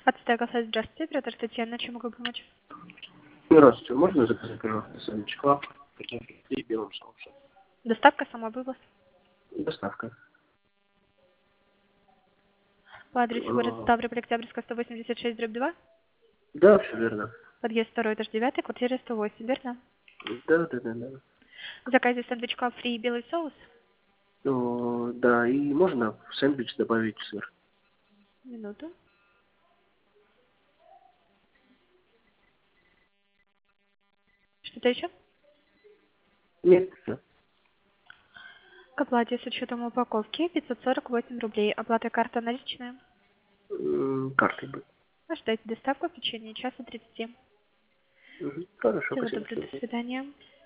Отстегался, здравствуйте, оператор Татьяна, чем могу помочь? Здравствуйте, можно заказать, пожалуйста, сэндвич клаб, картофель фри в белом соусе? Доставка, самовывоз. Доставка. По адресу город Ставрополь, Октябрьская, 186/2. Да, все верно. Подъезд 2, этаж 9, квартира 108, верно? Да. В заказе сэндвич клаб фри и белый соус. Да, и можно в сэндвич добавить сыр. Минуту. Что-то еще? Нет, всё. К оплате с учетом упаковки 548 рублей. Оплата карта наличная. Картой бы. Ожидайте доставку в течение часа 30. Хорошо, Всего спасибо. доброго, до свидания.